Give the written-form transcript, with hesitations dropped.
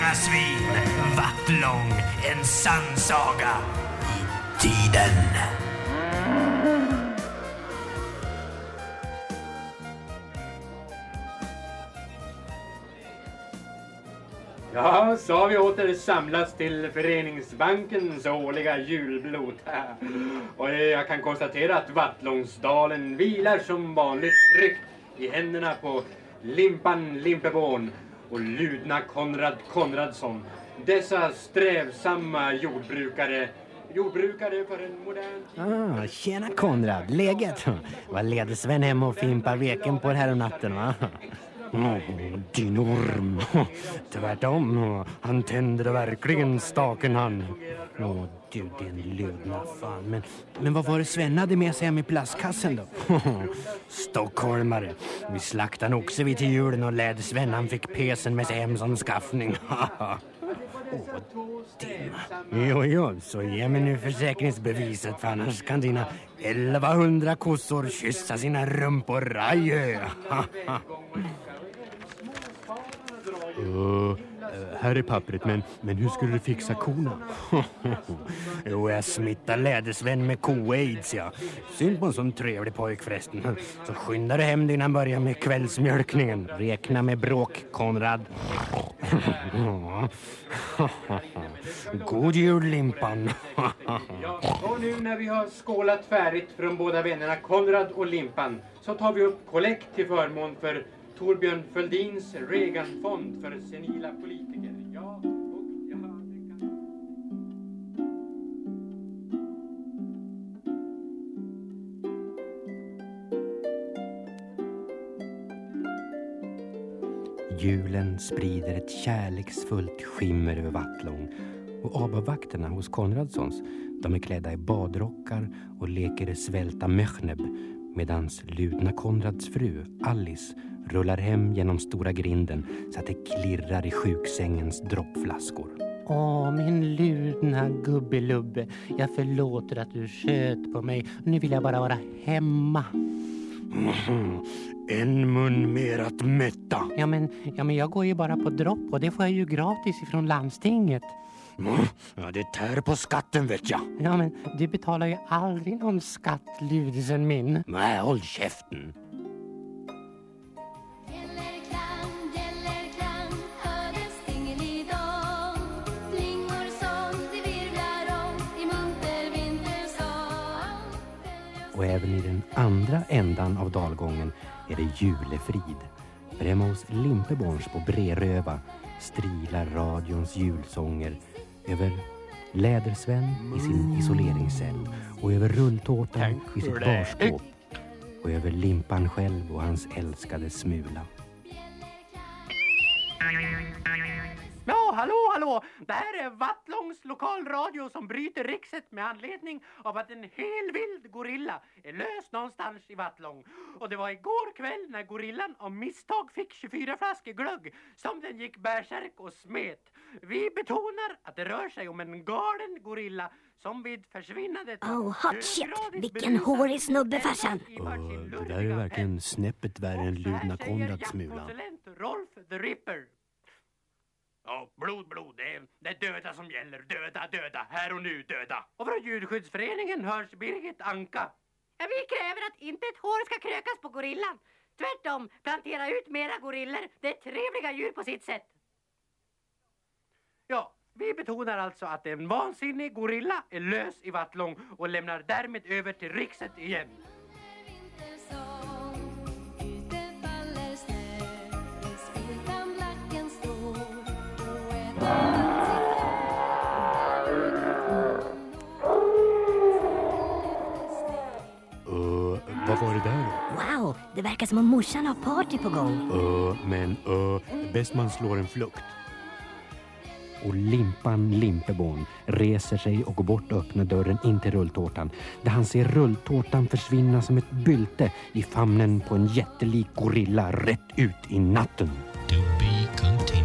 svin, Vattlång, en sannsaga i tiden. Ja, så har vi åter samlats till Föreningsbankens årliga julblot. Och jag kan konstatera att Vattlångsdalen vilar som vanligt tryggt i händerna på Limpan Limpeborn och Ludna Konrad Konradsson. Dessa strävsamma jordbrukare för en modern... Tjena Konrad, läget? Vad leder Sven hem och fimpar veken på den här natten, va? Din orm. Tvärtom, han tänder verkligen staken han. Du din ludna fan. Men vad var det Sven hade med sig hem i plastkassen då? Stockholmare. Vi slaktade en oxe vid till julen och lärde Sven han fick pesen med sig hem som skaffning. Jo, så ge mig nu försäkringsbeviset, för annars kan dina 1100 kossor kyssa sina rumpor. Adjö. Här är pappret, men hur skulle du fixa korna? Jo, jag smittar lädersvän med ko-aids, ja. Synd på en sån trevlig pojk förresten. Så skyndar du hem innan börjar med kvällsmjölkningen. Räkna med bråk, Konrad. God jul, Limpan. Ja, och nu när vi har skålat färdigt från båda vännerna Konrad och Limpan, så tar vi upp kollekt till förmån för Torbjörn Fälldins Reagan-fond för senila politiker. Ja, och ja, det kan... Julen sprider ett kärleksfullt skimmer över Vattlång, och abavakterna hos Konradssons, de är klädda i badrockar och leker svälta möchneb, medans Ludna Konrads fru, Alice, rullar hem genom stora grinden så att det klirrar i sjuksängens droppflaskor. Min Ludna gubbelubbe, jag förlåter att du sköt på mig. Nu vill jag bara vara hemma. En mun mer att mätta. Ja, men jag går ju bara på dropp och det får jag ju gratis ifrån landstinget. Ja, det tär på skatten, vet jag. Ja, men du betalar ju aldrig någon skatt, Ludisen min. Nej, håll käften. Och även i den andra ändan av dalgången är det julefrid. För hemma hos Limpeborns på Breröva strilar radions julsånger över Lädersvän i sin isoleringscell och över rulltårtan i sitt barskåp och över Limpan själv och hans älskade smula. Ja, hallå! Det här är Vattlångs lokalradio som bryter rikset med anledning av att en hel vild gorilla är lös någonstans i Vattlång. Och det var igår kväll när gorillan av misstag fick 24 flaskor glögg som den gick bärsärk och smet. Vi betonar att det rör sig om en galen gorilla som vid försvinnandet... hot shit! Vilken hårig snubbe, farsan! Det där är verkligen snäppet värre än Ludna Konrads smula. Rolf the Ripper. Ja, blod, det är döda som gäller. Döda, här och nu döda. Och från djurskyddsföreningen hörs Birgit Anka. Ja, vi kräver att inte ett hår ska krökas på gorillan. Tvärtom, plantera ut mera goriller. Det är trevliga djur på sitt sätt. Ja, vi betonar alltså att en vansinnig gorilla är lös i Vattlång och lämnar därmed över till rikset igen. Vad var det där? Wow, det verkar som om morsan har party på gång. Bäst man slår en flukt. Och Limpan Limpeborn reser sig och går bort och öppnar dörren in till rulltårtan, där han ser rulltårtan försvinna som ett bylte i famnen på en jättelik gorilla rätt ut i natten. To be continued.